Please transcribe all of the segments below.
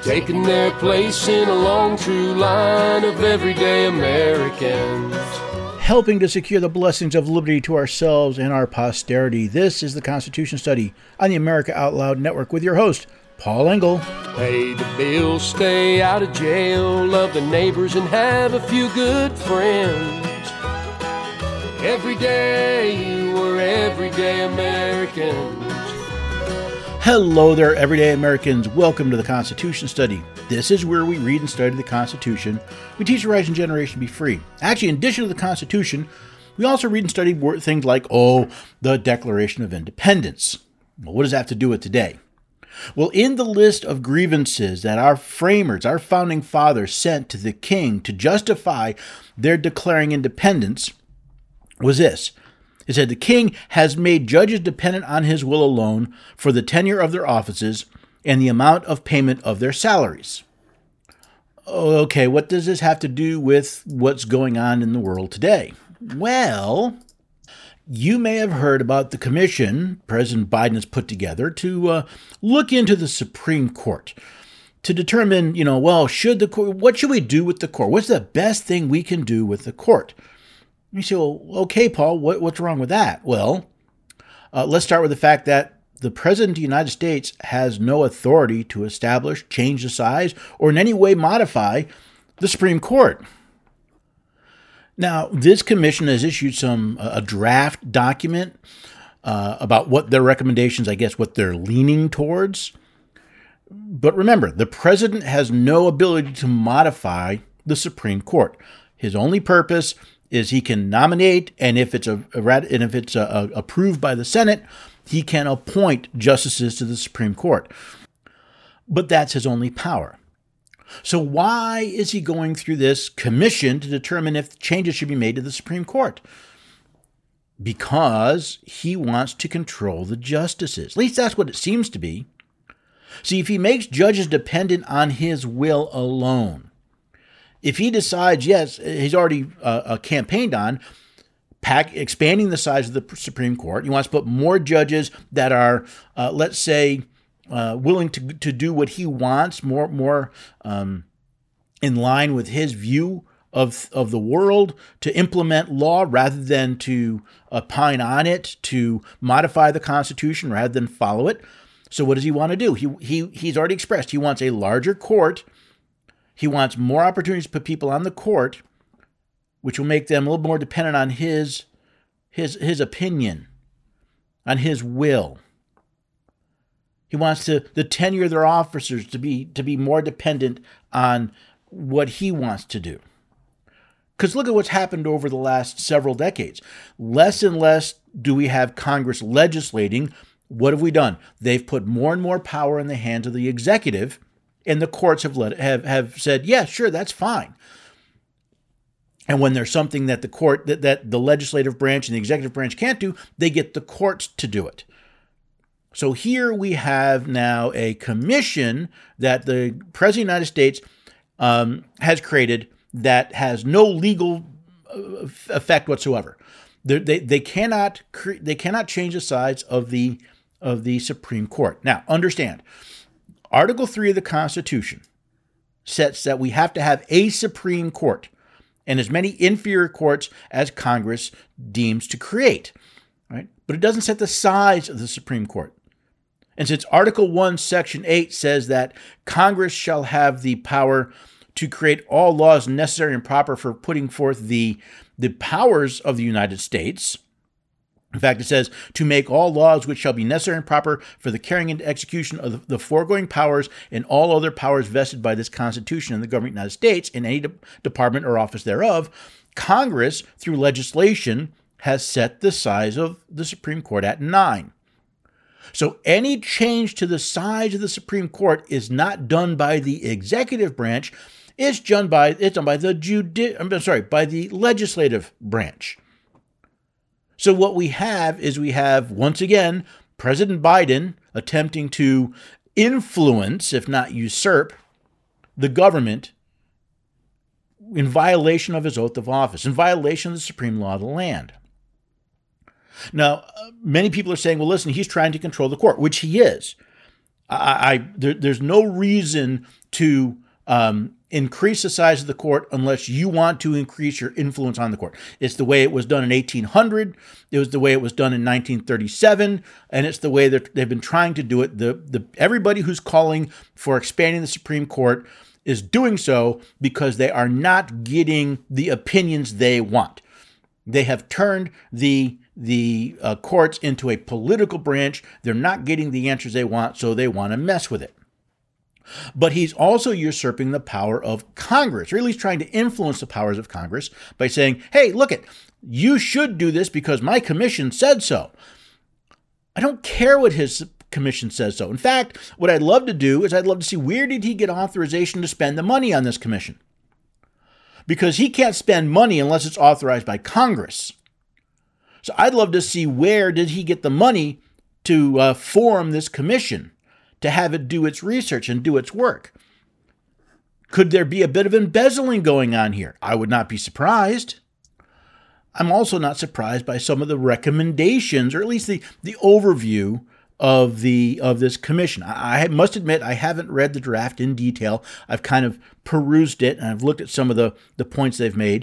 taking their place in a long, true line of everyday Americans. Helping to secure the blessings of liberty to ourselves and our posterity. This is the Constitution Study on the America Out Loud Network with your host, Paul Engel. Pay the bills, stay out of jail, love the neighbors, and have a few good friends. Every day, we're everyday Americans. Hello there, everyday Americans. Welcome to the Constitution Study. This is where we read and study the Constitution. We teach the rising generation to be free. Actually, in addition to the Constitution, we also read and study things like, the Declaration of Independence. Well, what does that have to do with today? Well, in the list of grievances that our framers, our founding fathers sent to the king to justify their declaring independence was this. It said the king has made judges dependent on his will alone for the tenure of their offices and the amount of payment of their salaries. Okay, what does this have to do with what's going on in the world today? Well, you may have heard about the commission President Biden has put together to look into the Supreme Court to determine, what should we do with the court? What's the best thing we can do with the court? You say, well, okay, Paul, what's wrong with that? Well, let's start with the fact that the President of the United States has no authority to establish, change the size, or in any way modify the Supreme Court. Now, this commission has issued a draft document about what their recommendations, what they're leaning towards. But remember, the President has no ability to modify the Supreme Court. His only purpose is he can nominate, and if it's approved by the Senate, he can appoint justices to the Supreme Court. But that's his only power. So why is he going through this commission to determine if changes should be made to the Supreme Court? Because he wants to control the justices. At least that's what it seems to be. See, if he makes judges dependent on his will alone, if he decides, yes, he's already campaigned on expanding the size of the Supreme Court, he wants to put more judges that are, willing to do what he wants, more in line with his view of the world, to implement law rather than to opine on it, to modify the Constitution rather than follow it. So what does he want to do? He's already expressed he wants a larger court. He wants more opportunities to put people on the court, which will make them a little more dependent on his opinion, on his will. He wants the tenure of their officers to be more dependent on what he wants to do. Because look at what's happened over the last several decades. Less and less do we have Congress legislating. What have we done? They've put more and more power in the hands of the executive. And the courts have said, yeah, sure, that's fine. And when there's something that that the legislative branch and the executive branch can't do, they get the courts to do it. So here we have now a commission that the President of the United States has created that has no legal effect whatsoever. They cannot change the size of the Supreme Court. Now, understand. Article 3 of the Constitution sets that we have to have a Supreme Court and as many inferior courts as Congress deems to create, right? But it doesn't set the size of the Supreme Court. And since Article 1, Section 8 says that Congress shall have the power to create all laws necessary and proper for putting forth the powers of the United States. In fact, it says, to make all laws which shall be necessary and proper for the carrying into execution of the foregoing powers and all other powers vested by this Constitution in the government of the United States in any department or office thereof, Congress, through legislation, has set the size of the Supreme Court at 9. So any change to the size of the Supreme Court is not done by the executive branch, it's done by the legislative branch. So what we have, once again, President Biden attempting to influence, if not usurp, the government in violation of his oath of office, in violation of the supreme law of the land. Now, many people are saying, well, listen, he's trying to control the court, which he is. There's no reason to increase the size of the court unless you want to increase your influence on the court. It's the way it was done in 1800. It was the way it was done in 1937, and it's the way that they've been trying to do it. Everybody who's calling for expanding the Supreme Court is doing so because they are not getting the opinions they want. They have turned the courts into a political branch. They're not getting the answers they want, so they want to mess with it. But he's also usurping the power of Congress, or at least trying to influence the powers of Congress by saying, hey, look it, you should do this because my commission said so. I don't care what his commission says so. In fact, what I'd love to do is I'd love to see where did he get authorization to spend the money on this commission? Because he can't spend money unless it's authorized by Congress. So I'd love to see where did he get the money to form this commission, to have it do its research and do its work. Could there be a bit of embezzling going on here? I would not be surprised. I'm also not surprised by some of the recommendations, or at least the overview of this commission. I must admit I haven't read the draft in detail. I've kind of perused it and I've looked at some of the points they've made.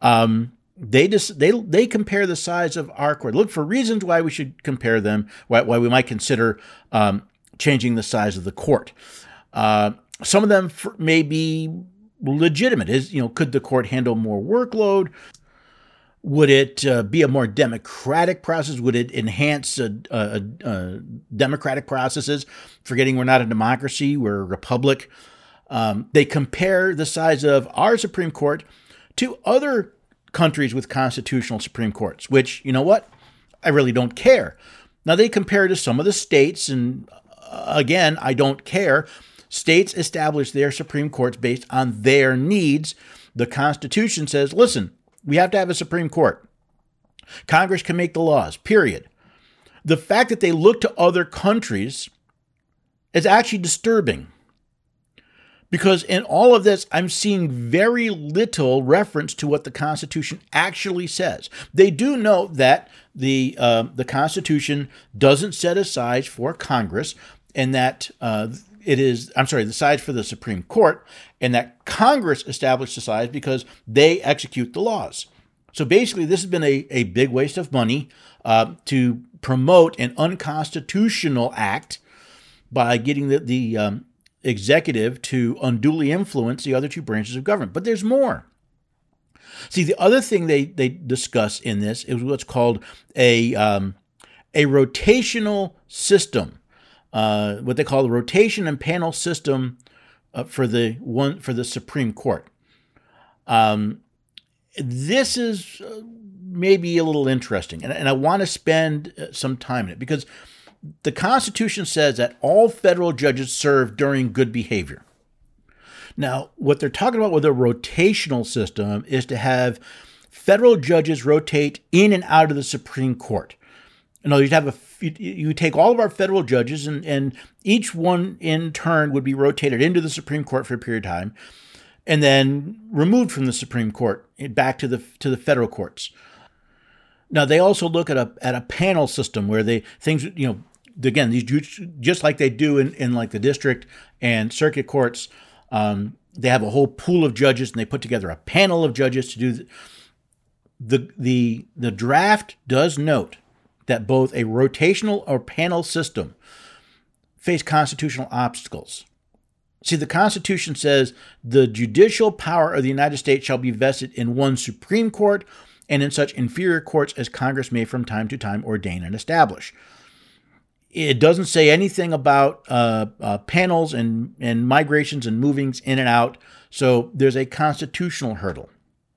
They compare the size of our court. Look for reasons why we should compare them, why we might consider changing the size of the court. Some of them may be legitimate. Could the court handle more workload? Would it be a more democratic process? Would it enhance democratic processes? Forgetting we're not a democracy, we're a republic. They compare the size of our Supreme Court to other countries with constitutional Supreme Courts, which, you know what? I really don't care. Now, they compare to some of the states, and again, I don't care. States establish their Supreme Courts based on their needs. The Constitution says, listen, we have to have a Supreme Court. Congress can make the laws, period. The fact that they look to other countries is actually disturbing. Because in all of this, I'm seeing very little reference to what the Constitution actually says. They do note that the Constitution doesn't set a size for Congress, and that the size for the Supreme Court, and that Congress established the size because they execute the laws. So basically, this has been a big waste of money to promote an unconstitutional act by getting the executive to unduly influence the other two branches of government. But there's more. See, the other thing they discuss in this is what's called a rotational system, what they call the rotation and panel system for the Supreme Court. This is maybe a little interesting, and I want to spend some time in it because the Constitution says that all federal judges serve during good behavior. Now, what they're talking about with a rotational system is to have federal judges rotate in and out of the Supreme Court. You take all of our federal judges, and each one in turn would be rotated into the Supreme Court for a period of time, and then removed from the Supreme Court back to the federal courts. Now, they also look at a panel system where again, these just like they do in like the district and circuit courts, they have a whole pool of judges and they put together a panel of judges to do the draft does note that both a rotational or panel system face constitutional obstacles. See, the Constitution says the judicial power of the United States shall be vested in one Supreme Court and in such inferior courts as Congress may from time to time ordain and establish. It doesn't say anything about panels and migrations and movings in and out, so there's a constitutional hurdle.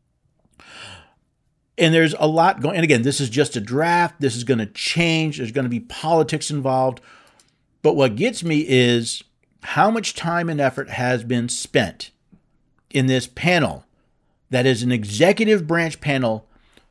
And there's a lot going, and again, this is just a draft. This is going to change. There's going to be politics involved. But what gets me is how much time and effort has been spent in this panel that is an executive branch panel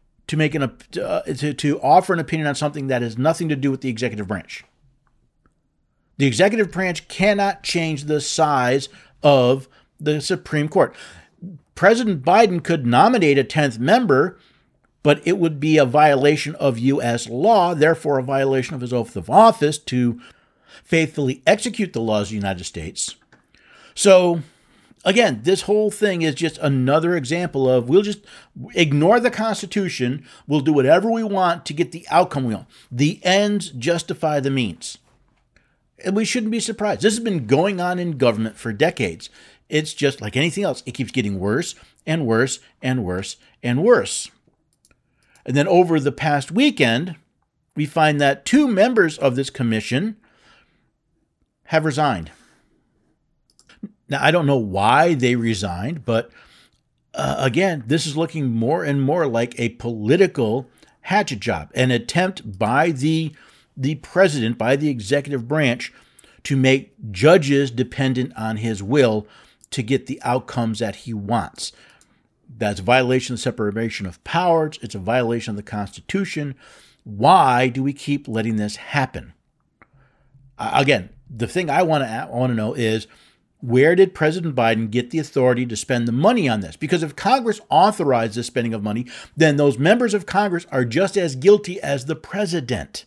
to offer an opinion on something that has nothing to do with the executive branch. The executive branch cannot change the size of the Supreme Court. President Biden could nominate a 10th member, but it would be a violation of U.S. law, therefore a violation of his oath of office to faithfully execute the laws of the United States. So, again, this whole thing is just another example of we'll just ignore the Constitution, we'll do whatever we want to get the outcome we want. The ends justify the means. And we shouldn't be surprised. This has been going on in government for decades. It's just like anything else. It keeps getting worse and worse and worse and worse. And then over the past weekend, we find that 2 members of this commission have resigned. Now, I don't know why they resigned, but again, this is looking more and more like a political hatchet job, an attempt by the president, by the executive branch, to make judges dependent on his will to get the outcomes that he wants. That's a violation of the separation of powers. It's a violation of the Constitution. Why do we keep letting this happen? Again, the thing I want to know is, where did President Biden get the authority to spend the money on this? Because if Congress authorized the spending of money, then those members of Congress are just as guilty as the president.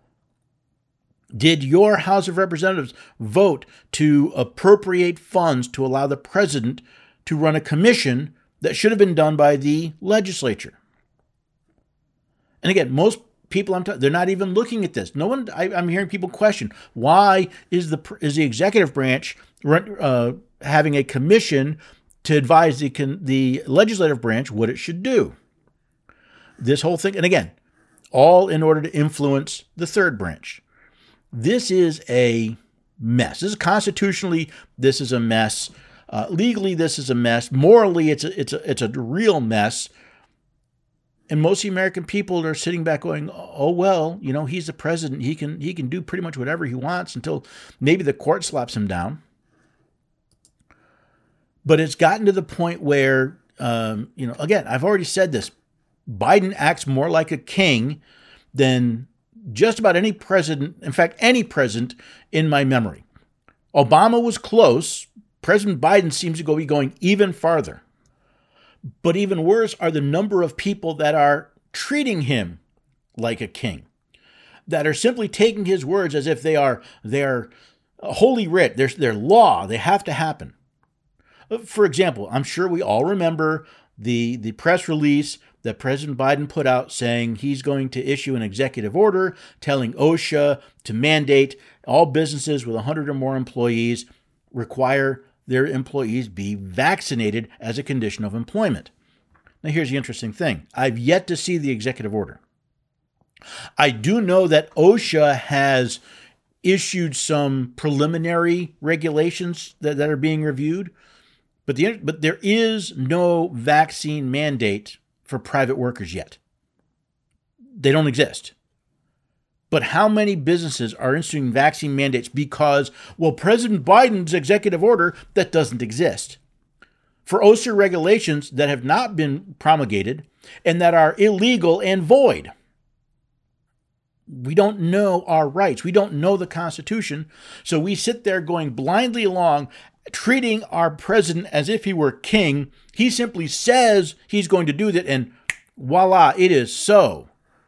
Did your House of Representatives vote to appropriate funds to allow the president to run a commission that should have been done by the legislature? And again, most people they're not even looking at this. No one. I'm hearing people question, why is the executive branch having a commission to advise the legislative branch what it should do? This whole thing, and again, all in order to influence the third branch. This is a mess. Constitutionally, this is a mess. Legally, this is a mess. Morally, it's a real mess. And most of the American people are sitting back going, oh, well, he's the president. He can do pretty much whatever he wants until maybe the court slaps him down. But it's gotten to the point where, again, I've already said this. Biden acts more like a king than just about any president, in fact, any president in my memory. Obama was close. President Biden seems to be going even farther. But even worse are the number of people that are treating him like a king, that are simply taking his words as if they are holy writ, they're law, they have to happen. For example, I'm sure we all remember the press release that President Biden put out saying he's going to issue an executive order telling OSHA to mandate all businesses with 100 or more employees require their employees be vaccinated as a condition of employment. Now, here's the interesting thing. I've yet to see the executive order. I do know that OSHA has issued some preliminary regulations that are being reviewed, but there is no vaccine mandate for private workers yet. They don't exist. But how many businesses are instituting vaccine mandates because, well, President Biden's executive order, that doesn't exist? For OSHA regulations that have not been promulgated and that are illegal and void. We don't know our rights. We don't know the Constitution. So we sit there going blindly along, treating our president as if he were king. He simply says he's going to do that, and voila, it is so.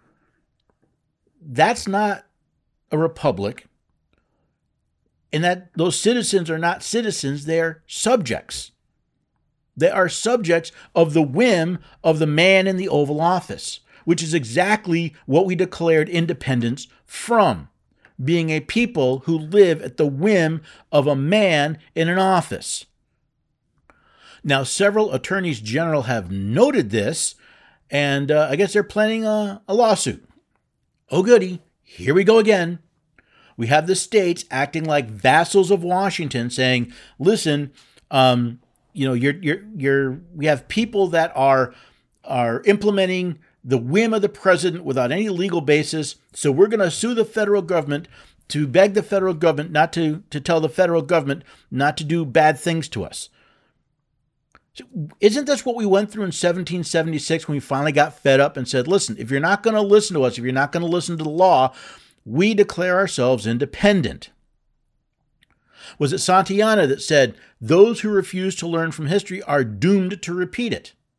That's not a republic. And that those citizens are not citizens, they're subjects. They are subjects of the whim of the man in the Oval Office, which is exactly what we declared independence from, being a people who live at the whim of a man in an office. Now, several attorneys general have noted this, and I guess they're planning a lawsuit. Oh, goody. Here we go again. We have the states acting like vassals of Washington, saying, "Listen, we have people that are implementing the whim of the president without any legal basis. So we're going to sue the federal government to beg the federal government not to tell the federal government not to do bad things to us." So isn't this what we went through in 1776 when we finally got fed up and said, listen, if you're not going to listen to us, if you're not going to listen to the law, we declare ourselves independent? Was it Santayana that said, those who refuse to learn from history are doomed to repeat it?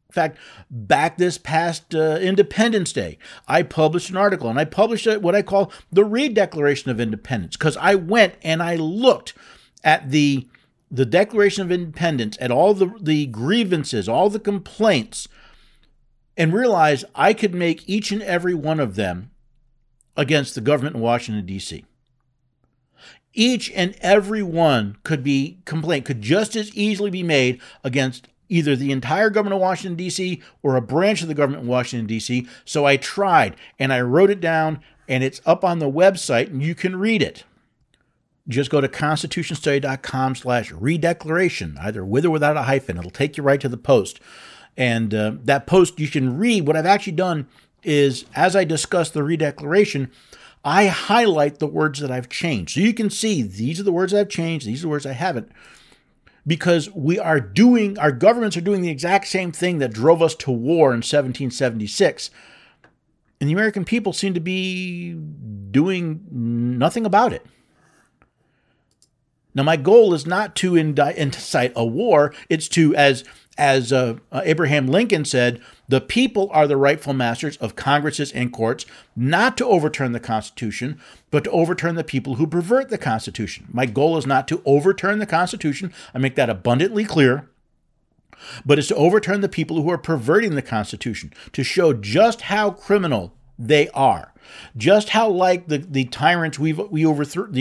In fact, back this past Independence Day, I published an article, and I published what I call the Reed Declaration of Independence, because I went and I looked at the Declaration of Independence, at all the grievances, all the complaints, and realized I could make each and every one of them against the government in Washington, D.C. Each and every one could just as easily be made against either the entire government of Washington, D.C. or a branch of the government in Washington, D.C. So I tried, and I wrote it down, and it's up on the website, and you can read it. Just go to constitutionstudy.com/redeclaration, either with or without a hyphen. It'll take you right to the post. And that post, you can read. What I've actually done is, as I discuss the redeclaration, I highlight the words that I've changed. So you can see these are the words I've changed, these are the words I haven't. Because our governments are doing the exact same thing that drove us to war in 1776. And the American people seem to be doing nothing about it. Now, my goal is not to incite a war. It's to, as Abraham Lincoln said, the people are the rightful masters of Congresses and courts, not to overturn the Constitution, but to overturn the people who pervert the Constitution. My goal is not to overturn the Constitution. I make that abundantly clear. But it's to overturn the people who are perverting the Constitution, to show just how criminal they are, just how like the tyrants we overthrew in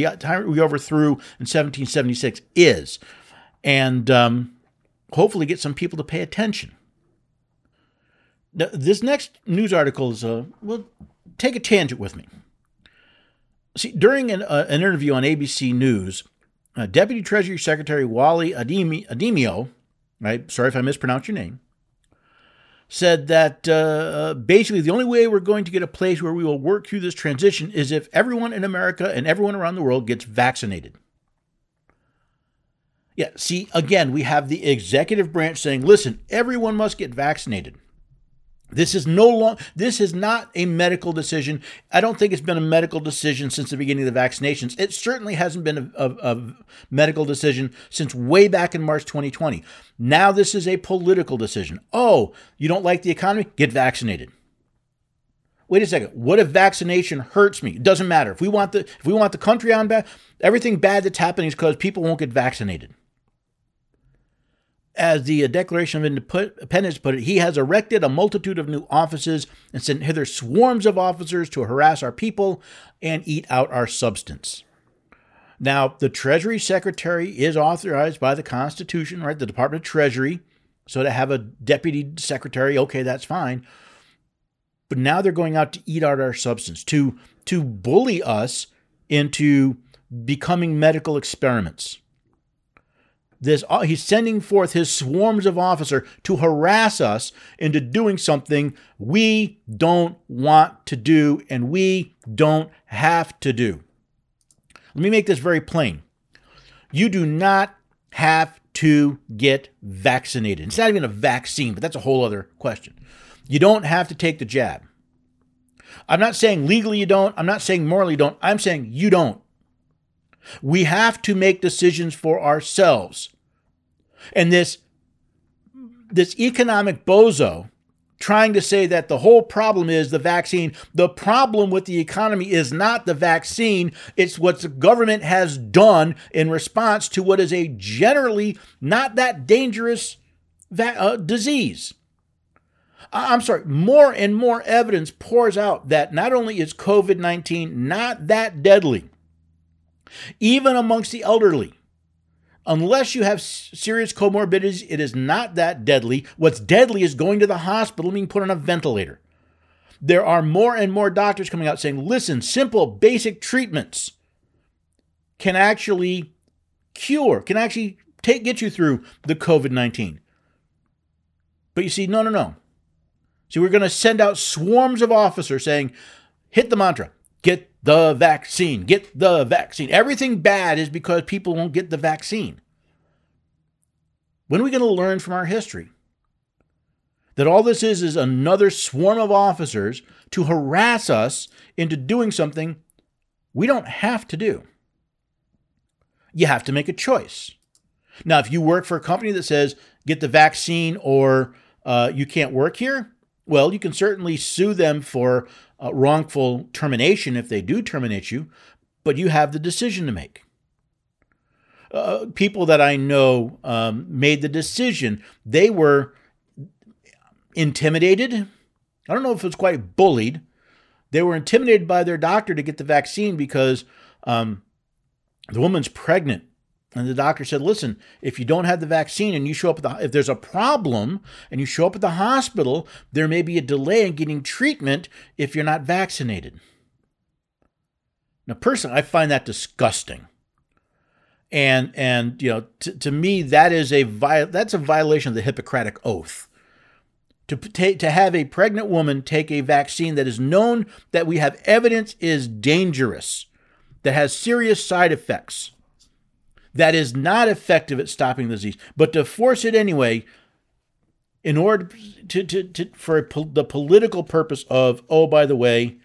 1776 is, and hopefully get some people to pay attention. Now, this next news article is well, take a tangent with me. See, during an interview on ABC News, Deputy Treasury Secretary Wally Ademio, right? Sorry if I mispronounced your name, said that basically the only way we're going to get a place where we will work through this transition is if everyone in America and everyone around the world gets vaccinated. Yeah, see, again, we have the executive branch saying, listen, everyone must get vaccinated. This is not a medical decision. I don't think it's been a medical decision since the beginning of the vaccinations. It certainly hasn't been a medical decision since way back in March 2020. Now this is a political decision. Oh, you don't like the economy? Get vaccinated. Wait a second. What if vaccination hurts me? It doesn't matter. If we want the country on bad, everything bad that's happening is because people won't get vaccinated. As the Declaration of Independence put it, he has erected a multitude of new offices and sent hither swarms of officers to harass our people and eat out our substance. Now, the Treasury Secretary is authorized by the Constitution, right? The Department of Treasury. So to have a deputy secretary, okay, that's fine. But now they're going out to eat out our substance, to bully us into becoming medical experiments. He's sending forth his swarms of officers to harass us into doing something we don't want to do and we don't have to do. Let me make this very plain. You do not have to get vaccinated. It's not even a vaccine, but that's a whole other question. You don't have to take the jab. I'm not saying legally you don't. I'm not saying morally you don't. I'm saying you don't. We have to make decisions for ourselves. And this economic bozo trying to say that the whole problem is the vaccine. The problem with the economy is not the vaccine. It's what the government has done in response to what is a generally not that dangerous disease. I'm sorry, more and more evidence pours out that not only is COVID-19 not that deadly, even amongst the elderly, unless you have serious comorbidities, it is not that deadly. What's deadly is going to the hospital and being put on a ventilator. There are more and more doctors coming out saying, listen, simple, basic treatments can actually get you through the COVID-19. But you see, no. See, we're going to send out swarms of officers saying, hit the mantra, get the vaccine, get the vaccine. Everything bad is because people won't get the vaccine. When are we going to learn from our history that all this is another swarm of officers to harass us into doing something we don't have to do? You have to make a choice. Now, if you work for a company that says get the vaccine or you can't work here? Well, you can certainly sue them for wrongful termination if they do terminate you, but you have the decision to make. People that I know made the decision. They were intimidated. I don't know if it was quite bullied. They were intimidated by their doctor to get the vaccine because the woman's pregnant. And the doctor said, listen, if you don't have the vaccine and you show up if there's a problem and you show up at the hospital, there may be a delay in getting treatment if you're not vaccinated. Now, personally, I find that disgusting. And to me, that is that's a violation of the Hippocratic Oath. To have a pregnant woman take a vaccine that is known that we have evidence is dangerous, that has serious side effects, that is not effective at stopping the disease, but to force it anyway, in order for the political purpose of, oh, by the way,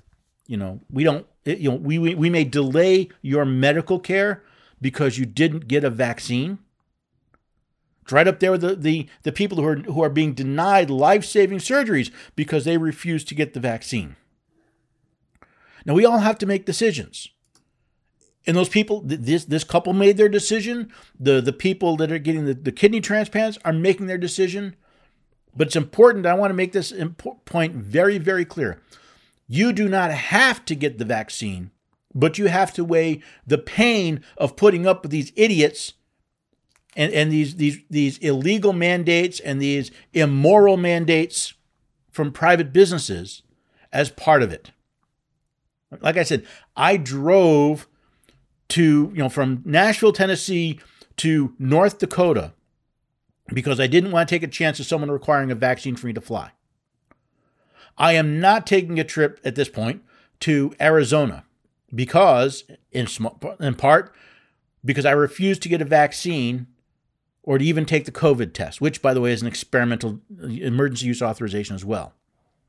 we may delay your medical care because you didn't get a vaccine. It's right up there with the people who are being denied life-saving surgeries because they refuse to get the vaccine. Now, we all have to make decisions. And those people, this couple made their decision. The people that are getting the kidney transplants are making their decision. But it's important. I want to make this point very, very clear. You do not have to get the vaccine, but you have to weigh the pain of putting up with these idiots and these illegal mandates and these immoral mandates from private businesses as part of it. Like I said, I drove from Nashville, Tennessee to North Dakota because I didn't want to take a chance of someone requiring a vaccine for me to fly. I am not taking a trip at this point to Arizona because, in part, because I refuse to get a vaccine or to even take the COVID test, which, by the way, is an experimental emergency use authorization as well.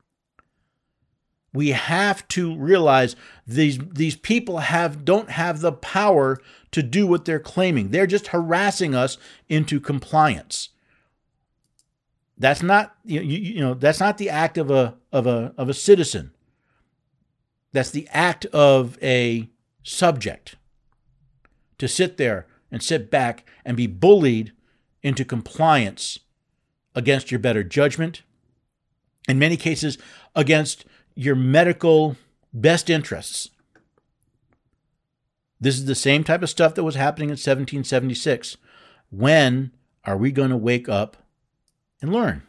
We have to realize these people don't have the power to do what they're claiming. They're just harassing us into compliance. That's not that's not the act of a citizen. That's the act of a subject to sit there and sit back and be bullied into compliance against your better judgment. In many cases, against your medical best interests. This is the same type of stuff that was happening in 1776. When are we going to wake up and learn?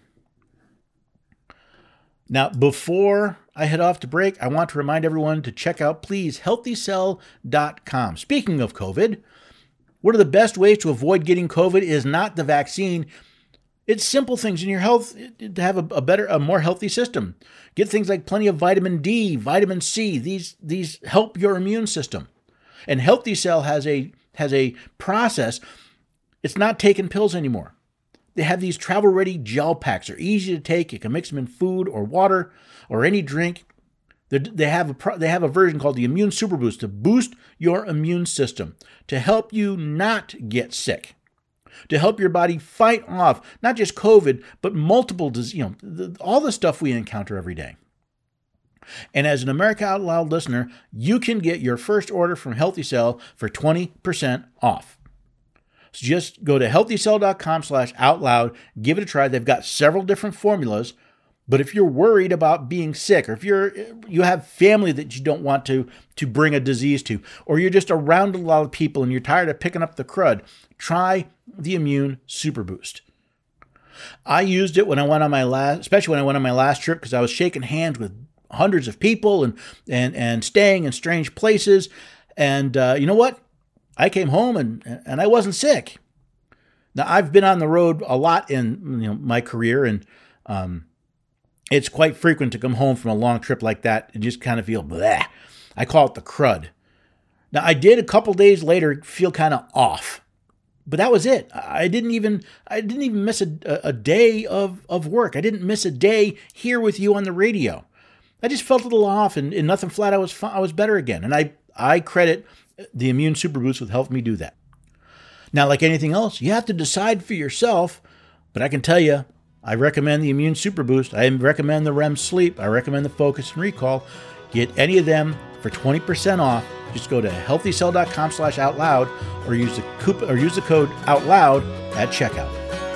Now, before I head off to break, I want to remind everyone to check out, please, healthycell.com. Speaking of COVID, one of the best ways to avoid getting COVID is not the vaccine. It's simple things in your health to have a more healthy system. Get things like plenty of vitamin D, vitamin C. These help your immune system. And Healthy Cell has a process. It's not taking pills anymore. They have these travel-ready gel packs. They're easy to take. You can mix them in food or water or any drink. They have a version called the Immune Super Boost to boost your immune system, to help you not get sick, to help your body fight off not just COVID, but multiple disease, all the stuff we encounter every day. And as an America Out Loud listener, you can get your first order from Healthy Cell for 20% off. So just go to healthycell.com/outloud, give it a try. They've got several different formulas, but if you're worried about being sick, or if you have family that you don't want to bring a disease to, or you're just around a lot of people and you're tired of picking up the crud, try the Immune Super Boost. I used it especially when I went on my last trip, because I was shaking hands with hundreds of people and staying in strange places. And you know what? I came home and I wasn't sick. Now, I've been on the road a lot in my career, and it's quite frequent to come home from a long trip like that and just kind of feel bleh. I call it the crud. Now, I did a couple days later feel kind of off, but that was it. I didn't even miss a day of work. I didn't miss a day here with you on the radio. I just felt a little off, and nothing flat. I was better again, and I credit the Immune Super Boost with helping me do that. Now, like anything else, you have to decide for yourself, but I can tell you, I recommend the Immune Super Boost. I recommend the REM Sleep. I recommend the Focus and Recall. Get any of them for 20% off. Just go to healthycell.com/outloud or use the code OUTLOUD at checkout.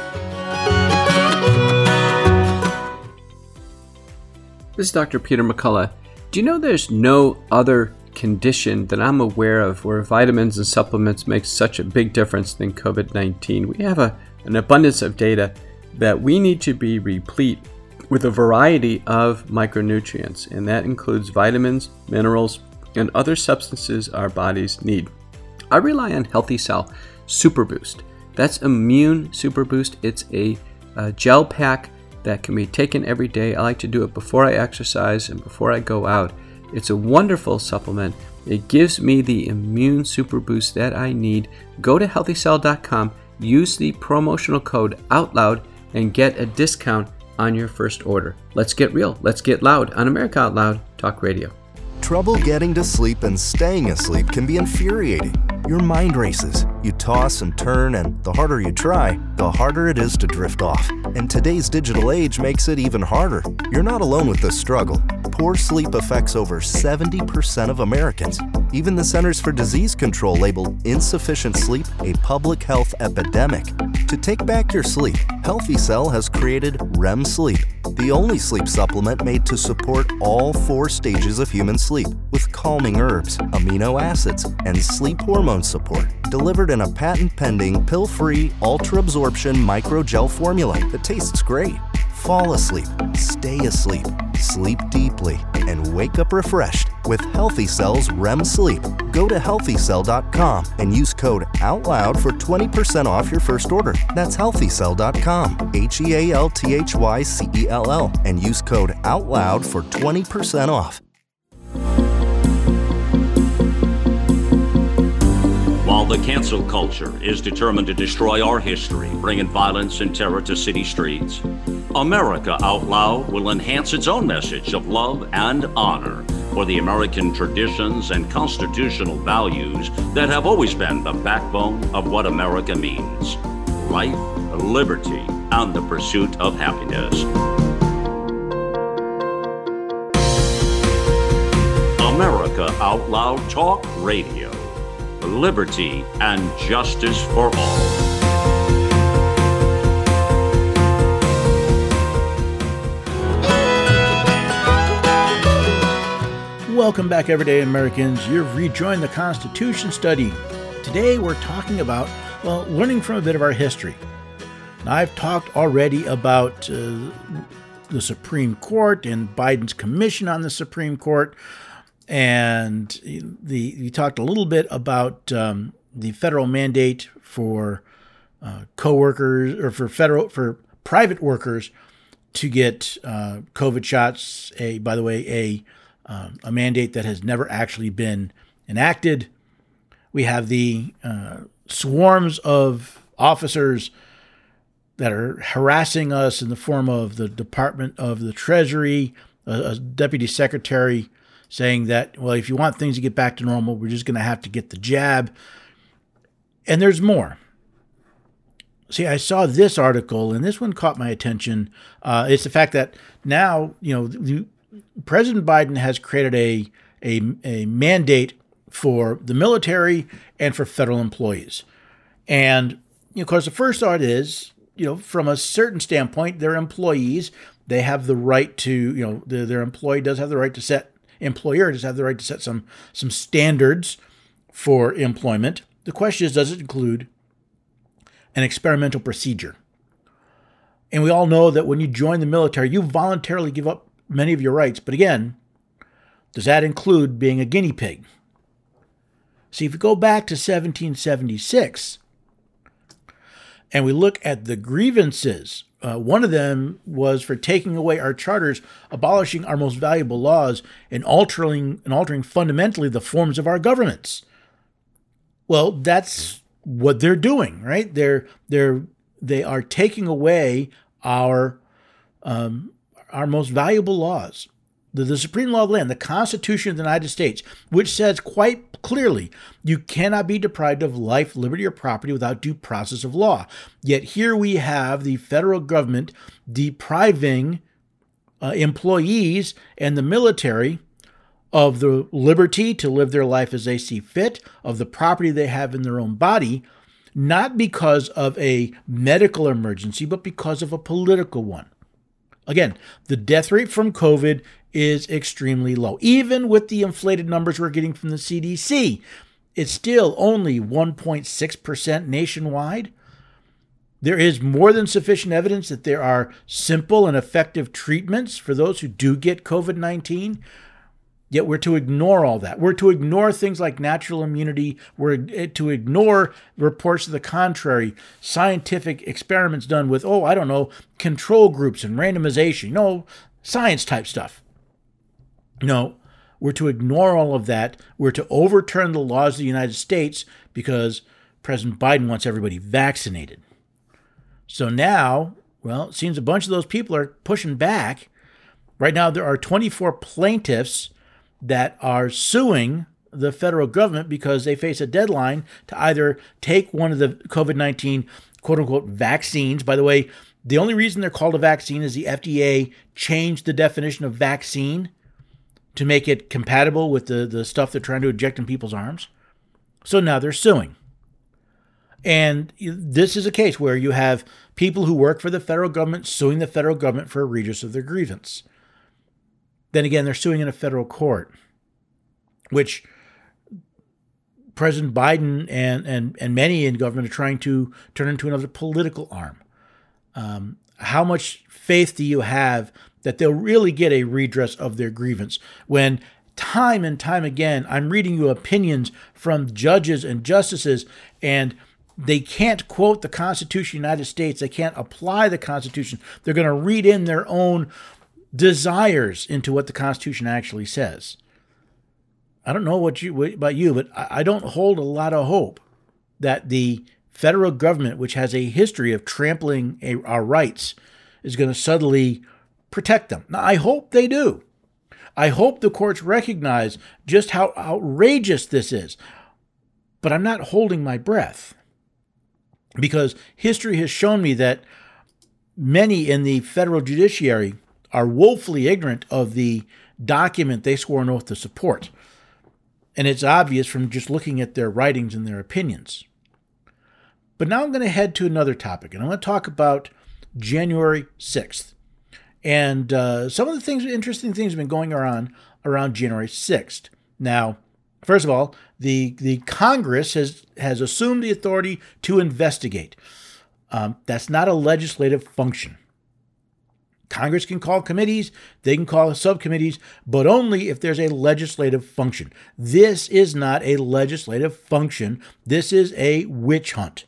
This is Dr. Peter McCullough. Do you know there's no other condition that I'm aware of where vitamins and supplements make such a big difference than COVID-19? We have an abundance of data that we need to be replete with a variety of micronutrients, and that includes vitamins, minerals, and other substances our bodies need. I rely on Healthy Cell Super Boost. That's Immune Super Boost. It's a gel pack that can be taken every day. I like to do it before I exercise and before I go out. It's a wonderful supplement. It gives me the Immune Super Boost that I need. Go to healthycell.com, use the promotional code OUTLOUD, and get a discount on your first order. Let's get real. Let's get loud on America Out Loud Talk Radio. Trouble getting to sleep and staying asleep can be infuriating. Your mind races. You toss and turn, and the harder you try, the harder it is to drift off. And today's digital age makes it even harder. You're not alone with this struggle. Poor sleep affects over 70% of Americans. Even the Centers for Disease Control labeled insufficient sleep a public health epidemic. To take back your sleep, Healthy Cell has created REM Sleep, the only sleep supplement made to support all 4 stages of human sleep, with calming herbs, amino acids, and sleep hormone support, delivered in a patent-pending, pill-free, ultra-absorption microgel formula that tastes great. Fall asleep, stay asleep, sleep deeply, and wake up refreshed with Healthy Cell's REM Sleep. Go to healthycell.com and use code OUTLOUD for 20% off your first order. That's healthycell.com, HEALTHYCELL, and use code OUTLOUD for 20% off. While the cancel culture is determined to destroy our history, bringing violence and terror to city streets, America Out Loud will enhance its own message of love and honor for the American traditions and constitutional values that have always been the backbone of what America means: life, liberty, and the pursuit of happiness. America Out Loud Talk Radio. Liberty and justice for all. Welcome back, everyday Americans. You've rejoined the Constitution Study. Today we're talking about, learning from a bit of our history. Now, I've talked already about the Supreme Court and Biden's commission on the Supreme Court. And we talked a little bit about the federal mandate for co-workers, or for private workers to get COVID shots. By the way, a mandate that has never actually been enacted. We have the swarms of officers that are harassing us in the form of the Department of the Treasury, a deputy secretary saying that, well, if you want things to get back to normal, we're just going to have to get the jab. And there's more. See, I saw this article, and this one caught my attention. It's the fact that now, President Biden has created a mandate for the military and for federal employees. And, of course, the first thought is, from a certain standpoint, they're employees. They have the right to, their employer does have the right to set some standards for employment. The question is, does it include an experimental procedure? And we all know that when you join the military, you voluntarily give up many of your rights. But again, does that include being a guinea pig? See, if you go back to 1776 and we look at the grievances, one of them was for taking away our charters, abolishing our most valuable laws, and altering fundamentally the forms of our governments. Well, that's what they're doing, right? They are taking away our most valuable laws. the supreme law of the land, the Constitution of the United States, which says quite clearly you cannot be deprived of life, liberty, or property without due process of law. Yet here we have the federal government depriving employees and the military of the liberty to live their life as they see fit, of the property they have in their own body, not because of a medical emergency, but because of a political one. Again, the death rate from COVID is extremely low. Even with the inflated numbers we're getting from the CDC, it's still only 1.6% nationwide. There is more than sufficient evidence that there are simple and effective treatments for those who do get COVID-19. Yet we're to ignore all that. We're to ignore things like natural immunity. We're to ignore reports to the contrary, scientific experiments done with, control groups and randomization, science type stuff. No, we're to ignore all of that. We're to overturn the laws of the United States because President Biden wants everybody vaccinated. So now, it seems a bunch of those people are pushing back. Right now, there are 24 plaintiffs that are suing the federal government because they face a deadline to either take one of the COVID-19 quote-unquote vaccines. By the way, the only reason they're called a vaccine is the FDA changed the definition of vaccine to make it compatible with the stuff they're trying to inject in people's arms. So now they're suing. And this is a case where you have people who work for the federal government suing the federal government for a redress of their grievance. Then again, they're suing in a federal court, which President Biden and many in government are trying to turn into another political arm. How much faith do you have that they'll really get a redress of their grievance when time and time again I'm reading you opinions from judges and justices and they can't quote the Constitution of the United States. They can't apply the Constitution. They're going to read in their own desires into what the Constitution actually says. I don't know about you, but I don't hold a lot of hope that the federal government, which has a history of trampling our rights, is going to suddenly protect them. Now, I hope they do. I hope the courts recognize just how outrageous this is. But I'm not holding my breath because history has shown me that many in the federal judiciary are woefully ignorant of the document they swore an oath to support. And it's obvious from just looking at their writings and their opinions. But now I'm going to head to another topic, and I'm going to talk about January 6th. And some of the interesting things have been going around January 6th. Now, first of all, the Congress has assumed the authority to investigate. That's not a legislative function. Congress can call committees, they can call subcommittees, but only if there's a legislative function. This is not a legislative function. This is a witch hunt.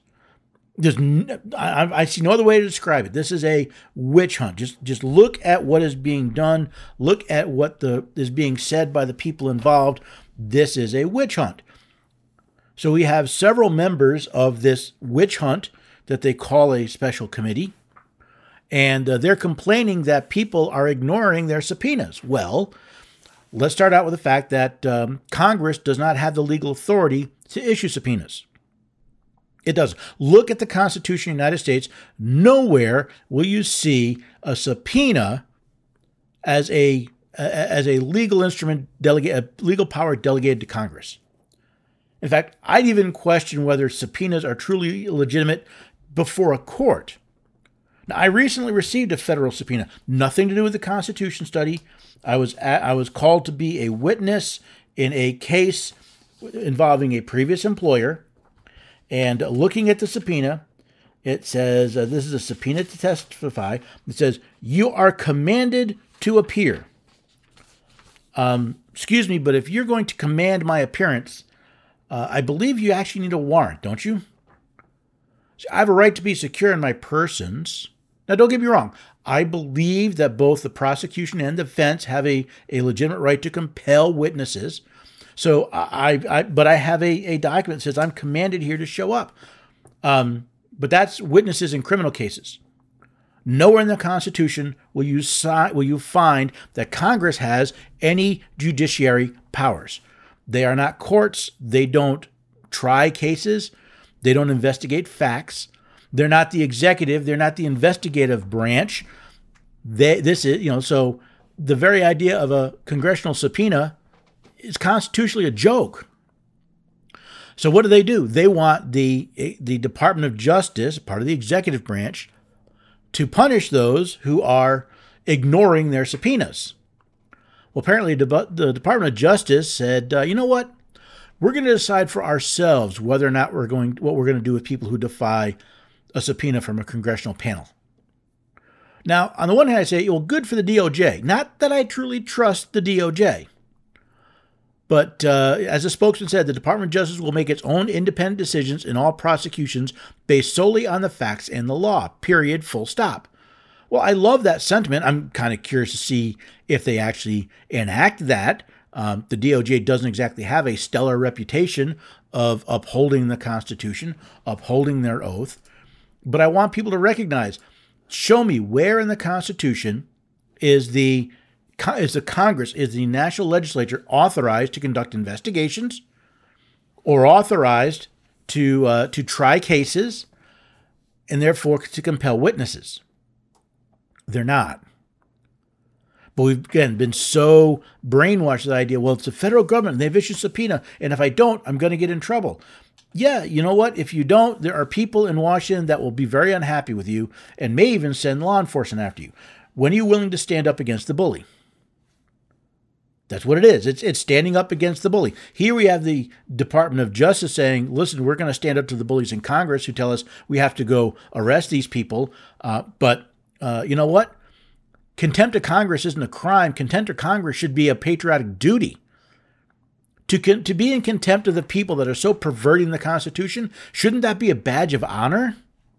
I see no other way to describe it. This is a witch hunt. Just look at what is being done. Look at what is being said by the people involved. This is a witch hunt. So we have several members of this witch hunt that they call a special committee. And they're complaining that people are ignoring their subpoenas. Well, let's start out with the fact that Congress does not have the legal authority to issue subpoenas. It doesn't. Look at the Constitution of the United States. Nowhere will you see a subpoena as a legal instrument, a legal power delegated to Congress. In fact, I'd even question whether subpoenas are truly legitimate before a court. Now, I recently received a federal subpoena, nothing to do with the Constitution study. I was called to be a witness in a case involving a previous employer. And looking at the subpoena, it says, this is a subpoena to testify. It says, you are commanded to appear. Excuse me, but if you're going to command my appearance, I believe you actually need a warrant, don't you? So I have a right to be secure in my persons. Now, don't get me wrong. I believe that both the prosecution and defense have a legitimate right to compel witnesses. So but I have a document that says I'm commanded here to show up. But that's witnesses in criminal cases. Nowhere in the Constitution will you find that Congress has any judiciary powers. They are not courts. They don't try cases. They don't investigate facts. They're not the executive. They're not the investigative branch. So the very idea of a congressional subpoena is constitutionally a joke. So what do? They want the Department of Justice, part of the executive branch, to punish those who are ignoring their subpoenas. Well, apparently the Department of Justice said, you know what? We're going to decide for ourselves whether or not what we're going to do with people who defy a subpoena from a congressional panel. Now, on the one hand, I say, well, good for the DOJ. Not that I truly trust the DOJ. But as the spokesman said, the Department of Justice will make its own independent decisions in all prosecutions based solely on the facts and the law, period, full stop. Well, I love that sentiment. I'm kind of curious to see if they actually enact that. The DOJ doesn't exactly have a stellar reputation of upholding the Constitution, upholding their oath. But I want people to recognize, show me where in the Constitution is the Congress, is the national legislature authorized to conduct investigations or authorized to try cases and therefore to compel witnesses. They're not. But we've, again, been so brainwashed with the idea, well, it's the federal government, and they've issued a subpoena, and if I don't, I'm going to get in trouble. Yeah, you know what? If you don't, there are people in Washington that will be very unhappy with you and may even send law enforcement after you. When are you willing to stand up against the bully? That's what it is. It's standing up against the bully. Here we have the Department of Justice saying, listen, we're going to stand up to the bullies in Congress who tell us we have to go arrest these people. But you know what? Contempt of Congress isn't a crime. Contempt of Congress should be a patriotic duty. To be in contempt of the people that are so perverting the Constitution, shouldn't that be a badge of honor?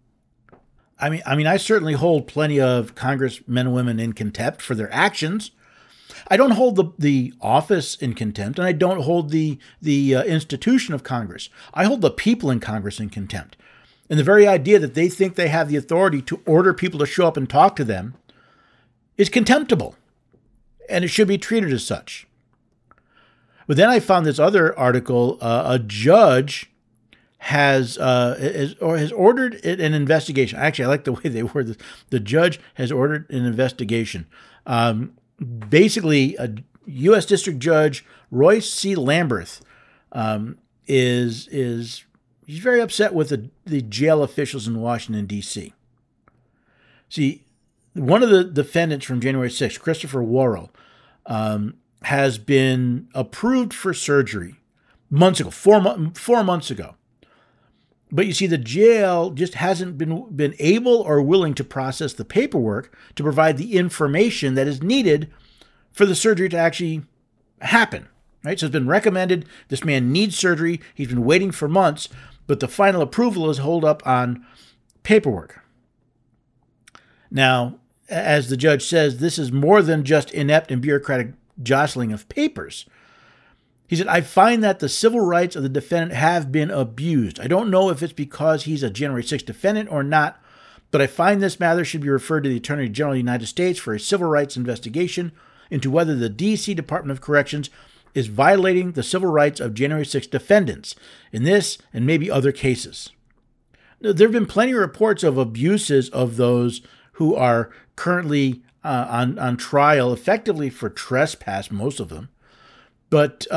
I mean, I certainly hold plenty of congressmen and women in contempt for their actions. I don't hold the office in contempt, and I don't hold the institution of Congress. I hold the people in Congress in contempt. And the very idea that they think they have the authority to order people to show up and talk to them is contemptible, and it should be treated as such. But then I found this other article. A judge has ordered an investigation. Actually, I like the way they word this. The judge has ordered an investigation. Basically, a U.S. District Judge Royce C. Lamberth he's very upset with the jail officials in Washington, D.C. See, one of the defendants from January 6th, Christopher Worrell, has been approved for surgery months ago, 4 months ago. But you see, the jail just hasn't been able or willing to process the paperwork to provide the information that is needed for the surgery to actually happen. Right? So it's been recommended. This man needs surgery. He's been waiting for months, but the final approval is held up on paperwork. Now, as the judge says, this is more than just inept and bureaucratic jostling of papers. He said, I find that the civil rights of the defendant have been abused. I don't know if it's because he's a January 6th defendant or not, but I find this matter should be referred to the Attorney General of the United States for a civil rights investigation into whether the D.C. Department of Corrections is violating the civil rights of January 6th defendants in this and maybe other cases. There have been plenty of reports of abuses of those who are currently on trial, effectively for trespass, most of them. But,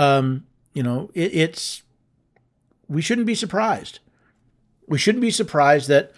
we shouldn't be surprised. We shouldn't be surprised that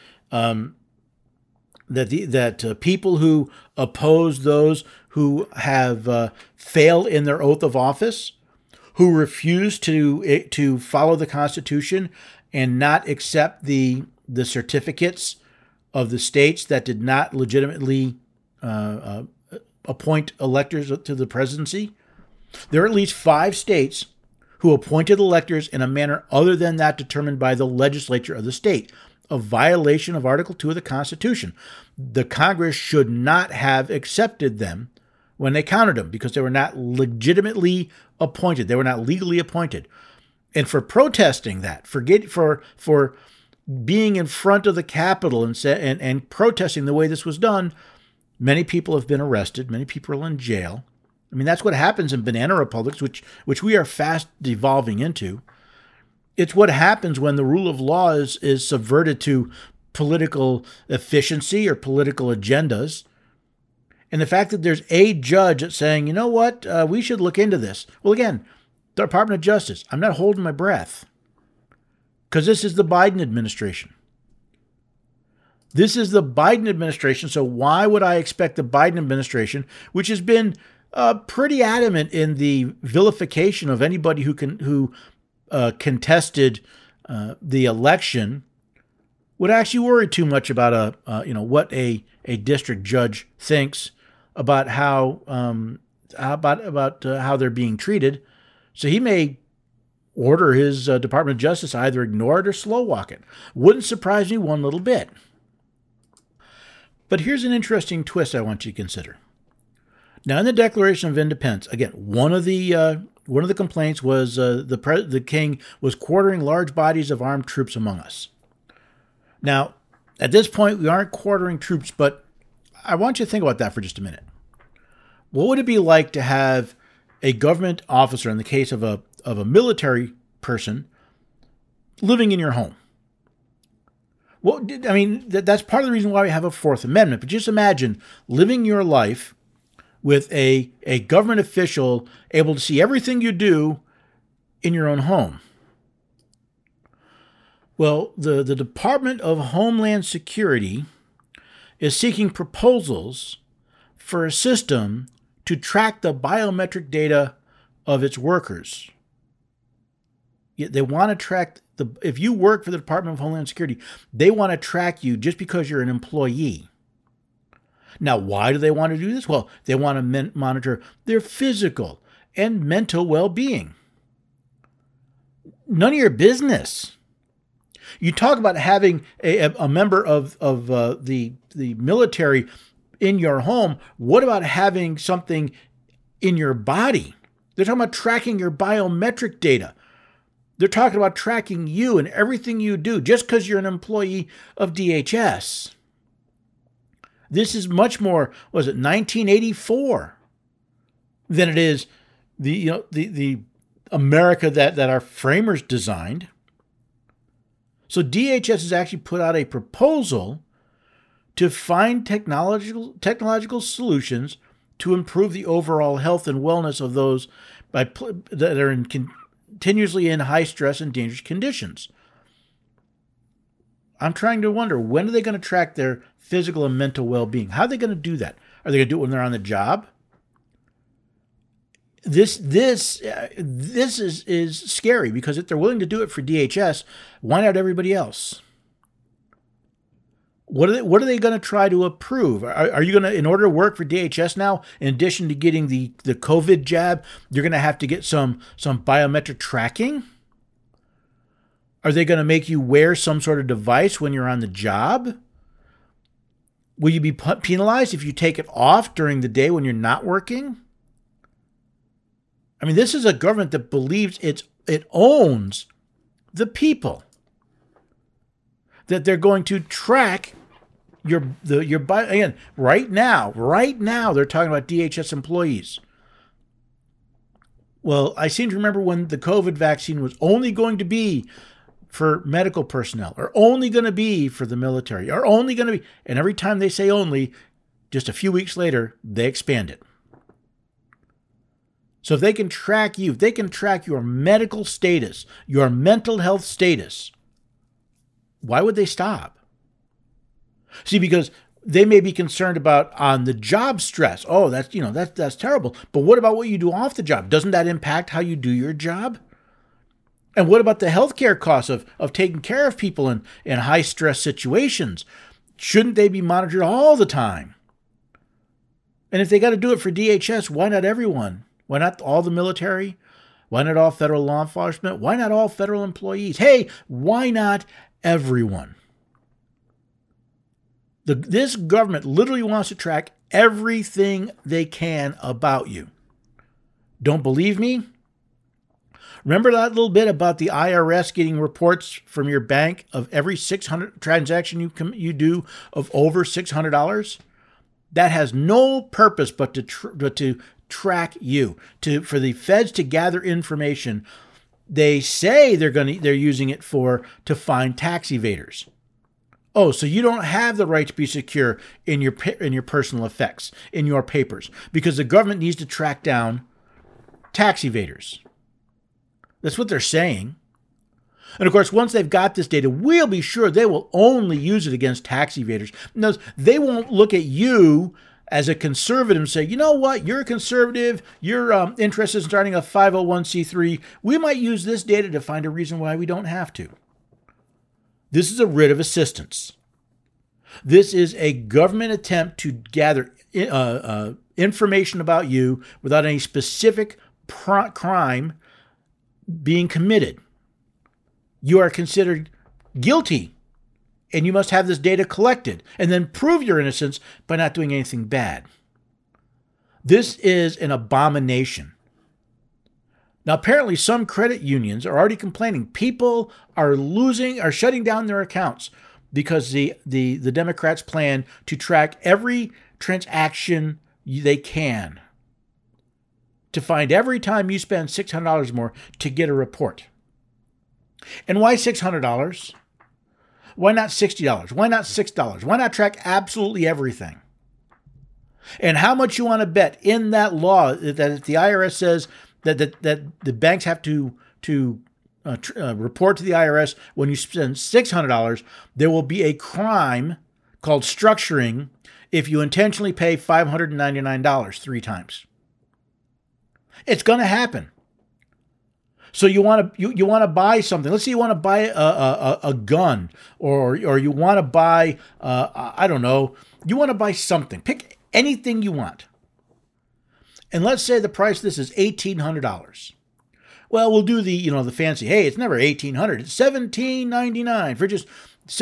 people who oppose those who have failed in their oath of office, who refuse to follow the Constitution and not accept the certificates of the states that did not legitimately appoint electors to the presidency. There are at least 5 states who appointed electors in a manner other than that determined by the legislature of the state, a violation of Article 2 of the Constitution. The Congress should not have accepted them when they counted them because they were not legitimately appointed. They were not legally appointed. And for protesting that, for being in front of the Capitol and protesting the way this was done, many people have been arrested. Many people are in jail. I mean, that's what happens in banana republics, which we are fast devolving into. It's what happens when the rule of law is subverted to political efficiency or political agendas. And the fact that there's a judge that's saying, you know what, we should look into this. Well, again, Department of Justice, I'm not holding my breath because this is the Biden administration. This is the Biden administration. So why would I expect the Biden administration, which has been pretty adamant in the vilification of anybody who contested the election, would actually worry too much about what a district judge thinks about how they're being treated. So he may order his Department of Justice either ignore it or slow walk it. Wouldn't surprise me one little bit. But here's an interesting twist I want you to consider. Now, in the Declaration of Independence, again, one of the complaints was the king was quartering large bodies of armed troops among us. Now, at this point, we aren't quartering troops, but I want you to think about that for just a minute. What would it be like to have a government officer, in the case of a military person, living in your home? Well, I mean, that's part of the reason why we have a Fourth Amendment. But just imagine living your life with a government official able to see everything you do in your own home. Well, the Department of Homeland Security is seeking proposals for a system to track the biometric data of its workers. They want to track if you work for the Department of Homeland Security, they want to track you just because you're an employee. Now, why do they want to do this? Well, they want to monitor their physical and mental well-being. None of your business. You talk about having a member of the military in your home. What about having something in your body? They're talking about tracking your biometric data. They're talking about tracking you and everything you do just because you're an employee of DHS. This is much more, 1984 than it is the America that our framers designed. So DHS has actually put out a proposal to find technological solutions to improve the overall health and wellness of those that are continuously in high stress and dangerous conditions. I'm trying to wonder, when are they going to track their physical and mental well-being? How are they going to do that? Are they going to do it when they're on the job? This is scary, because if they're willing to do it for DHS, why not everybody else? What are they going to try to approve? Are you going to, in order to work for DHS now, in addition to getting the COVID jab, you're going to have to get some biometric tracking? Are they going to make you wear some sort of device when you're on the job? Will you be penalized if you take it off during the day when you're not working? I mean, this is a government that believes it owns the people. That they're going to track your again, right now they're talking about DHS employees. Well, I seem to remember when the COVID vaccine was only going to be for medical personnel, or only going to be for the military, or only going to be, and every time they say only, just a few weeks later, they expand it. So if they can track you, if they can track your medical status, your mental health status, why would they stop? See, because they may be concerned about on the job stress. Oh, that's terrible. But what about what you do off the job? Doesn't that impact how you do your job? And what about the healthcare costs of taking care of people in high stress situations? Shouldn't they be monitored all the time? And if they got to do it for DHS, why not everyone? Why not all the military? Why not all federal law enforcement? Why not all federal employees? Hey, why not everyone? This government literally wants to track everything they can about you. Don't believe me? Remember that little bit about the IRS getting reports from your bank of every 600 transaction you do of over $600? That has no purpose but to track you, for the feds to gather information. They say they're using it to find tax evaders. Oh, so you don't have the right to be secure in your personal effects, in your papers, because the government needs to track down tax evaders. That's what they're saying. And of course, once they've got this data, we'll be sure they will only use it against tax evaders. No, they won't look at you as a conservative and say, you know what, you're a conservative, you're interested in starting a 501c3. We might use this data to find a reason why we don't have to. This is a writ of assistance. This is a government attempt to gather information about you without any specific crime being committed. You are considered guilty, and you must have this data collected and then prove your innocence by not doing anything bad. This is an abomination. Now, apparently some credit unions are already complaining. People are shutting down their accounts because the Democrats plan to track every transaction they can, to find every time you spend $600 more to get a report. And why $600? Why not $60? Why not $6? Why not track absolutely everything? And how much you want to bet in that law that if the IRS says that the banks have to report to the IRS when you spend $600, there will be a crime called structuring if you intentionally pay $599 3 times. It's going to happen. So you want to buy something. Let's say you want to buy a gun, or you want to buy I don't know. You want to buy something. Pick anything you want. And let's say the price of this is $1,800. Well, we'll do the fancy. Hey, it's never $1,800. It's $1,799. For just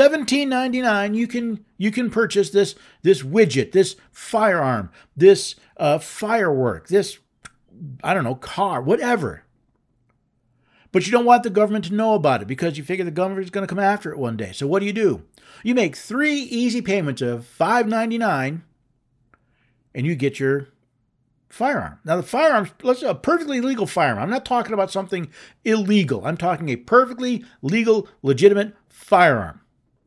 $1,799, you can purchase this widget, this firearm, this firework, this car, whatever. But you don't want the government to know about it because you figure the government is going to come after it one day. So what do? You make 3 easy payments of $599, and you get your firearm. Now, the firearm, let's say a perfectly legal firearm. I'm not talking about something illegal. I'm talking a perfectly legal, legitimate firearm.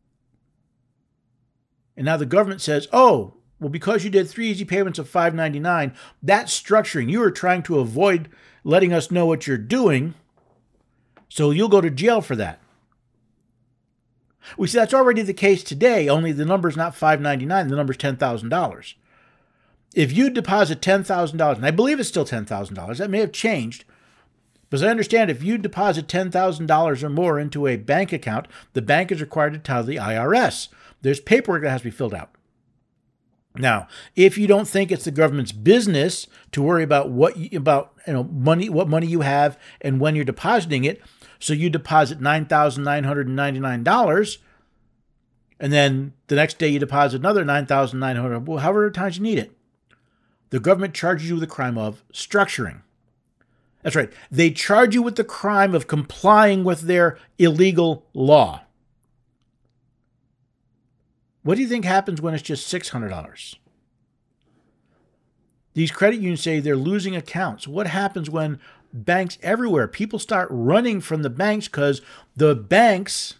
And now the government says, oh, well, because you did 3 easy payments of $599, that's structuring. You are trying to avoid letting us know what you're doing, so you'll go to jail for that. We see that's already the case today, only the number's not $599, the number's $10,000. If you deposit $10,000, and I believe it's still $10,000, that may have changed, but as I understand, if you deposit $10,000 or more into a bank account, the bank is required to tell the IRS. There's paperwork that has to be filled out. Now, if you don't think it's the government's business to worry about what money you have and when you're depositing it, so you deposit $9,999, and then the next day you deposit another $9,900, well, however times you need it. The government charges you with the crime of structuring. That's right. They charge you with the crime of complying with their illegal law. What do you think happens when it's just $600? These credit unions say they're losing accounts. What happens when banks everywhere, people start running from the banks because the banks,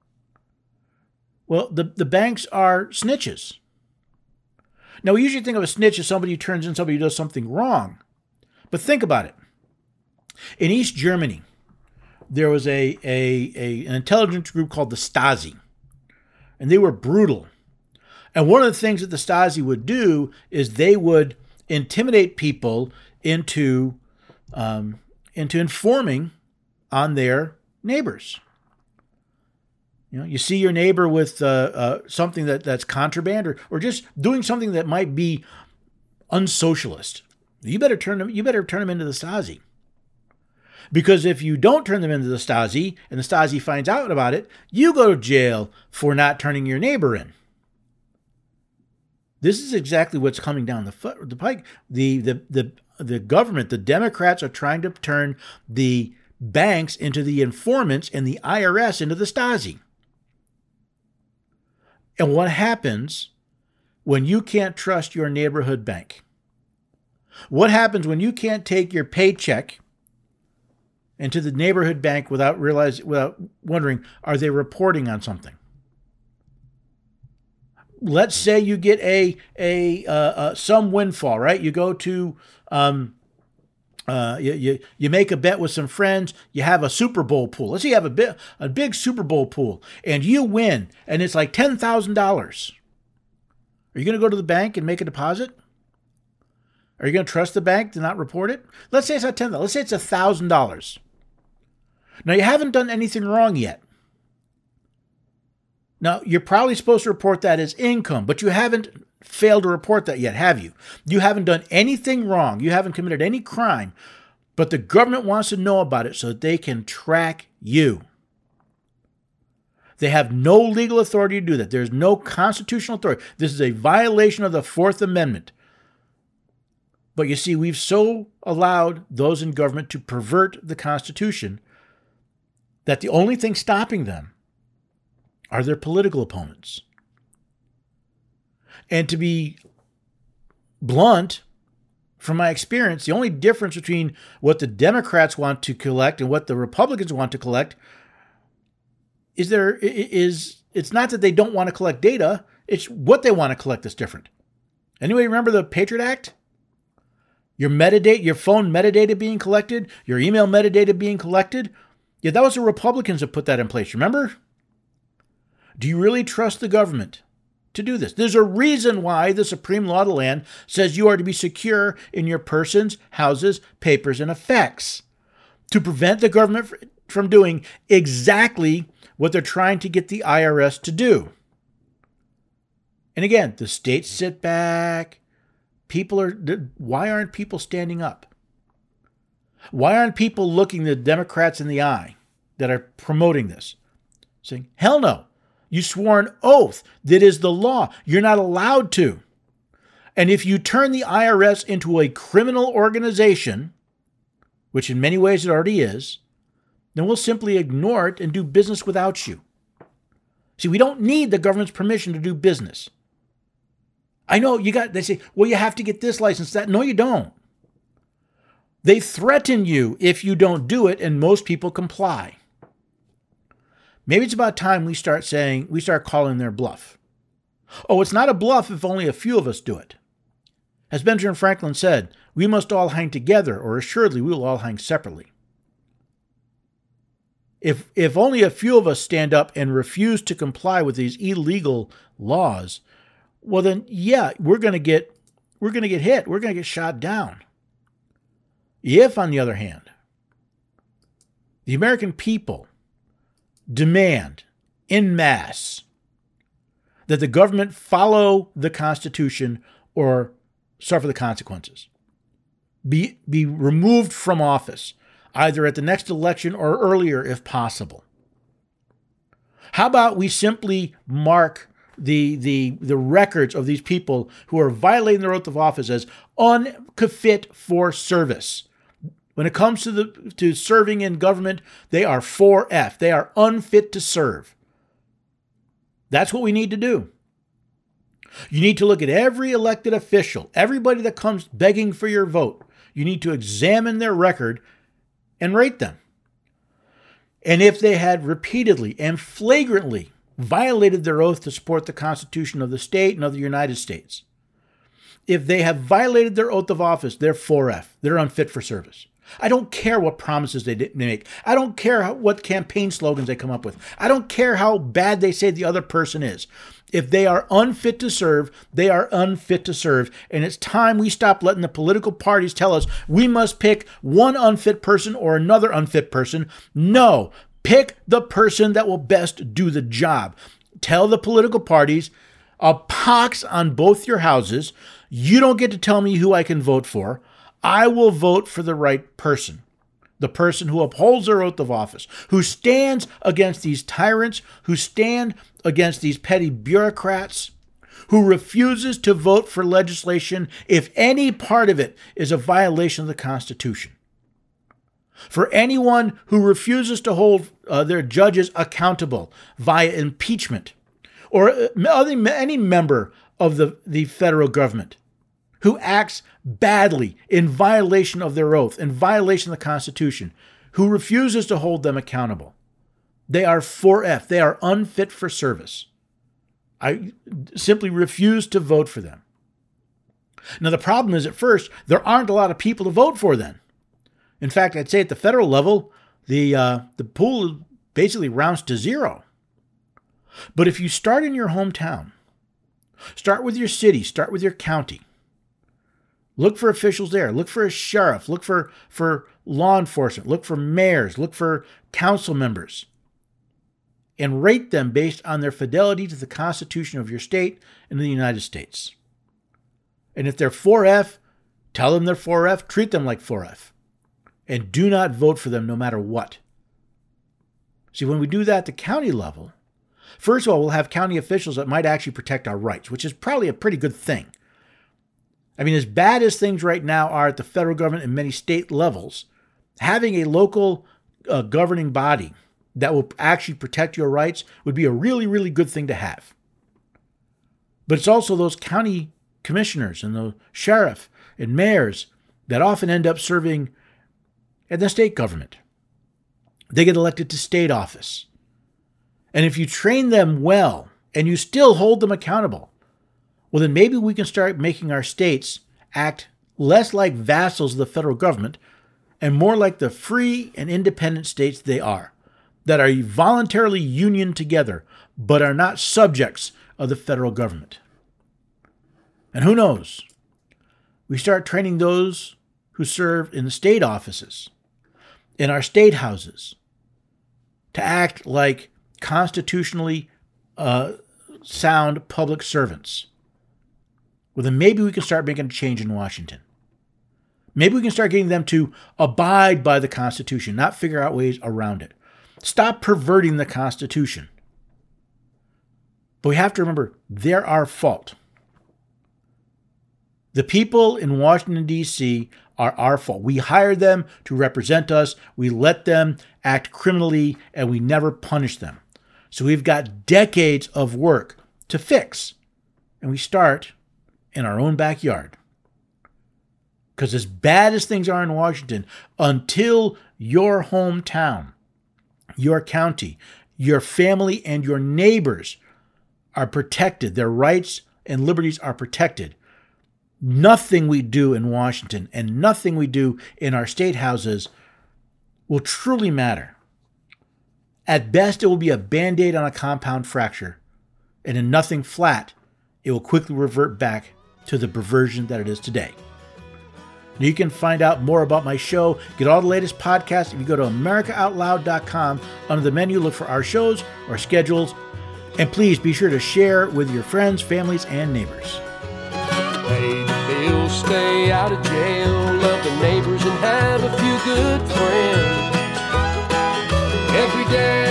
the banks are snitches. Now, we usually think of a snitch as somebody who turns in somebody who does something wrong. But think about it. In East Germany, there was an intelligence group called the Stasi, and they were brutal. And one of the things that the Stasi would do is they would intimidate people into informing on their neighbors. You see your neighbor with something that's contraband or just doing something that might be unsocialist. You better turn them into the Stasi. Because if you don't turn them into the Stasi and the Stasi finds out about it, you go to jail for not turning your neighbor in. This is exactly what's coming down the pike. The government, the Democrats are trying to turn the banks into the informants and the IRS into the Stasi. And what happens when you can't trust your neighborhood bank? What happens when you can't take your paycheck into the neighborhood bank without wondering, are they reporting on something? Let's say you get some windfall, right? You go to you make a bet with some friends. You have a Super Bowl pool. Let's say you have a big Super Bowl pool, and you win, and it's like $10,000. Are you going to go to the bank and make a deposit? Are you going to trust the bank to not report it? Let's say it's not $10,000. Let's say it's $1,000. Now, you haven't done anything wrong yet. Now, you're probably supposed to report that as income, but you haven't failed to report that yet, have you? You haven't done anything wrong. You haven't committed any crime, but the government wants to know about it so that they can track you. They have no legal authority to do that. There's no constitutional authority. This is a violation of the Fourth Amendment. But you see, we've so allowed those in government to pervert the Constitution that the only thing stopping them are their political opponents. And to be blunt, from my experience, the only difference between what the Democrats want to collect and what the Republicans want to collect is it's not that they don't want to collect data, it's what they want to collect that's different. Anybody remember the Patriot Act? Your metadata, your phone metadata being collected, your email metadata being collected. Yeah, that was the Republicans that put that in place, remember? Do you really trust the government to do this? There's a reason why the supreme law of the land says you are to be secure in your persons, houses, papers, and effects to prevent the government from doing exactly what they're trying to get the IRS to do. And again, the states sit back. Why aren't people standing up? Why aren't people looking the Democrats in the eye that are promoting this? Saying, hell no. You swore an oath that is the law. You're not allowed to. And if you turn the IRS into a criminal organization, which in many ways it already is, then we'll simply ignore it and do business without you. See, we don't need the government's permission to do business. I know they say, well, you have to get this license, that. No, you don't. They threaten you if you don't do it, and most people comply. Maybe it's about time we start calling their bluff. Oh, it's not a bluff if only a few of us do it. As Benjamin Franklin said, we must all hang together, or assuredly we will all hang separately. If only a few of us stand up and refuse to comply with these illegal laws, well then, yeah, we're going to get hit. We're going to get shot down. If, on the other hand, the American people demand en masse that the government follow the Constitution or suffer the consequences, be removed from office, either at the next election or earlier if possible. How about we simply mark the records of these people who are violating their oath of office as unfit for service? When it comes to serving in government, they are 4F. They are unfit to serve. That's what we need to do. You need to look at every elected official, everybody that comes begging for your vote. You need to examine their record and rate them. And if they had repeatedly and flagrantly violated their oath to support the Constitution of the state and of the United States, if they have violated their oath of office, they're 4F. They're unfit for service. I don't care what promises they make. I don't care what campaign slogans they come up with. I don't care how bad they say the other person is. If they are unfit to serve, they are unfit to serve. And it's time we stop letting the political parties tell us we must pick one unfit person or another unfit person. No, pick the person that will best do the job. Tell the political parties, a pox on both your houses. You don't get to tell me who I can vote for. I will vote for the right person. The person who upholds their oath of office, who stands against these tyrants, who stand against these petty bureaucrats, who refuses to vote for legislation if any part of it is a violation of the Constitution. For anyone who refuses to hold their judges accountable via impeachment, or any member of the federal government who acts badly in violation of their oath, in violation of the Constitution, who refuses to hold them accountable, they are 4F. They are unfit for service. I simply refuse to vote for them. Now, the problem is, at first, there aren't a lot of people to vote for then. In fact, I'd say at the federal level, the pool basically rounds to zero. But if you start in your hometown, start with your city, start with your county, look for officials there, look for a sheriff, look for law enforcement, look for mayors, look for council members, and rate them based on their fidelity to the Constitution of your state and the United States. And if they're 4F, tell them they're 4F, treat them like 4F, and do not vote for them no matter what. See, when we do that at the county level, first of all, we'll have county officials that might actually protect our rights, which is probably a pretty good thing. I mean, as bad as things right now are at the federal government and many state levels, having a local governing body that will actually protect your rights would be a really, really good thing to have. But it's also those county commissioners and the sheriff and mayors that often end up serving in the state government. They get elected to state office. And if you train them well and you still hold them accountable, well, then maybe we can start making our states act less like vassals of the federal government and more like the free and independent states they are, that are voluntarily unioned together but are not subjects of the federal government. And who knows? We start training those who serve in the state offices, in our state houses, to act like constitutionally sound public servants. Well, then maybe we can start making a change in Washington. Maybe we can start getting them to abide by the Constitution, not figure out ways around it. Stop perverting the Constitution. But we have to remember, they're our fault. The people in Washington, D.C. are our fault. We hired them to represent us. We let them act criminally, and we never punish them. So we've got decades of work to fix. And we start in our own backyard. Because as bad as things are in Washington, until your hometown, your county, your family, and your neighbors are protected, their rights and liberties are protected, nothing we do in Washington and nothing we do in our state houses will truly matter. At best, it will be a Band-Aid on a compound fracture, and in nothing flat, it will quickly revert back to the perversion that it is today. Now, you can find out more about my show, get all the latest podcasts if you go to AmericaOutloud.com. Under the menu, look for our shows or schedules, and please be sure to share with your friends, families, and neighbors. Pay the bills, stay out of jail, love the neighbors and have a few good friends. Every day